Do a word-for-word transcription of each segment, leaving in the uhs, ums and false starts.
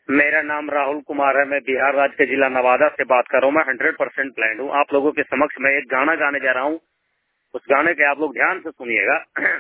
मेरा नाम राहुल कुमार है। मैं बिहार राज्य के जिला नवादा से बात कर रहा हूँ। मैं हंड्रेड परसेंट प्लान हूँ। आप लोगों के समक्ष मैं एक गाना गाने जा रहा हूँ। उस गाने के आप लोग ध्यान से सुनिएगा।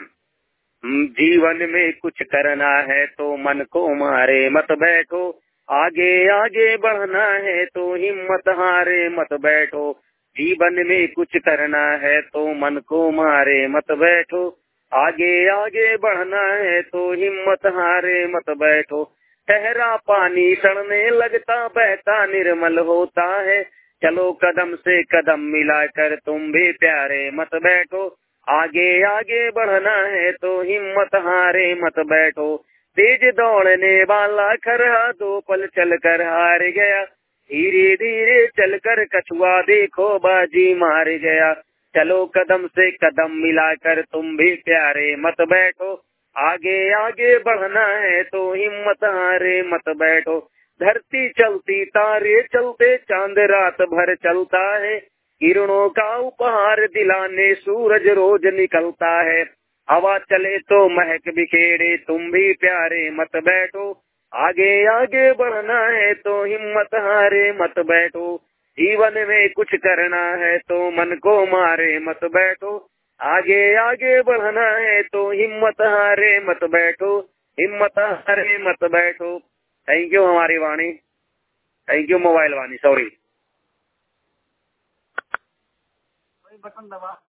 जीवन में कुछ करना है तो मन को मारे मत बैठो, आगे आगे बढ़ना है तो हिम्मत हारे मत बैठो। जीवन में कुछ करना है तो मन को मारे मत बैठो, आगे आगे बढ़ना है तो हिम्मत हारे मत बैठो। ठहरा पानी सड़ने लगता बहता निर्मल होता है, चलो कदम से कदम मिलाकर तुम भी प्यारे मत बैठो। आगे आगे बढ़ना है तो हिम्मत हारे मत बैठो। तेज दौड़ने वाला खरहा दो पल चल कर हार गया, धीरे धीरे चलकर कछुआ देखो बाजी मार गया। चलो कदम से कदम मिलाकर तुम भी प्यारे मत बैठो, आगे आगे बढ़ना है तो हिम्मत हारे मत बैठो। धरती चलती तारे चलते चांद रात भर चलता है, किरणों का उपहार दिलाने सूरज रोज निकलता है। हवा चले तो महक बिखेरे तुम भी प्यारे मत बैठो, आगे आगे बढ़ना है तो हिम्मत हारे मत बैठो। जीवन में कुछ करना है तो मन को मारे मत बैठो, आगे आगे बढ़ना है तो हिम्मत हारे मत बैठो, हिम्मत हारे मत बैठो। थैंक यू हमारी Vani, thank you mobile Vani. Sorry, button दबा।